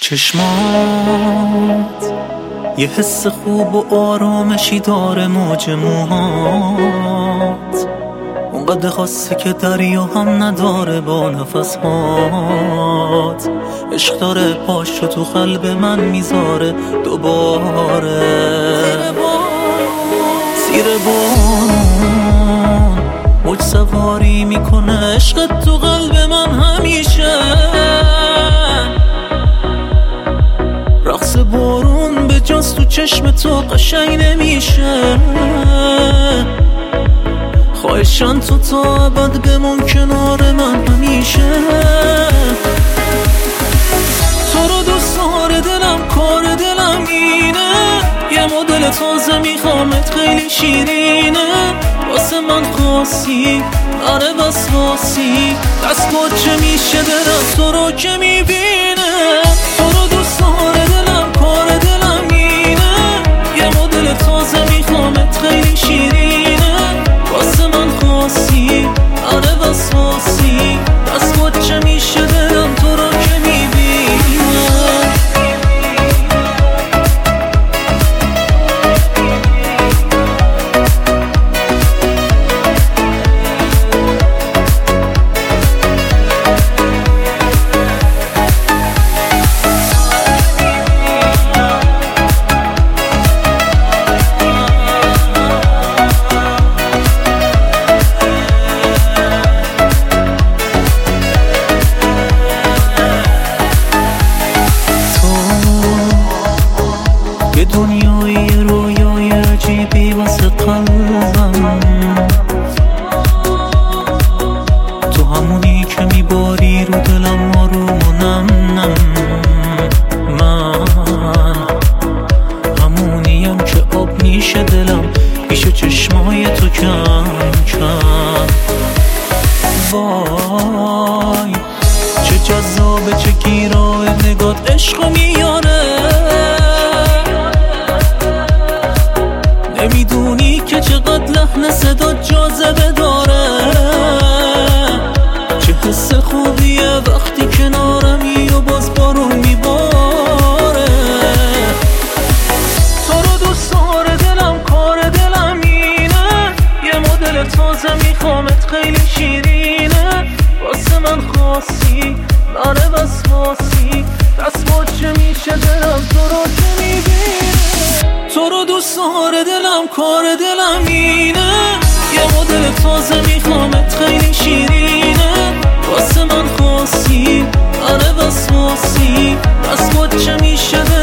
چشمات یه حس خوب و آرامشی داره، موج موهات اونقدر خاصه که دریا هم نداره با نفسهات. عشق داره پاشو تو قلب من میذاره دوباره. زیر بارون موج سواری میکنه عشقت تو قلب من همیشه. رقص بارون به جاست تو چشم تو قشنگ نمیشه. خواهشان تو تا ابد بمون کنار من همیشه. تو رو دوست داره دلم، کار دلم اینه. یه مدل تازه میخوامت خیلی شیرینه. واسه من خاصی آره وسواسی. دست چه میشه دلم تو رو که میبینه. تو رو دوست داره دلم، کار دلم اینه. یه مدل تازه میخوامت خیلی شیرینه. واسه من خاصی آره وسواسی. دست چه میشه دلم تو رو که میبینه. یه دنیای رویای عجیبی واسه قلبم. تو همونی که میباری رو دلم آروم و نم نم. من همونیم که آب میشه دلم پیش چشمای تو کم کم. وای چه جذابه، چه گیراه نگات عشقو میاره. نمیدونی که چقدر لحن صدا جاذبه داره. چه حس خوبیه وقتی کنارمی و باز بارون میباره. تو رو دوست داره دلم، کار دلم اینه. یه مدل تازه میخوامت خیلی شیرینه. واسه من خاصی آره وسواسی. دست چه میشه دلم تو رو که میبینه. تو رو دوست داره دلم، کار دلم اینه. یه مدل تازه میخوامت خیلی شیرینه. واسه من خاصی آره وسواسی. دست چه میشه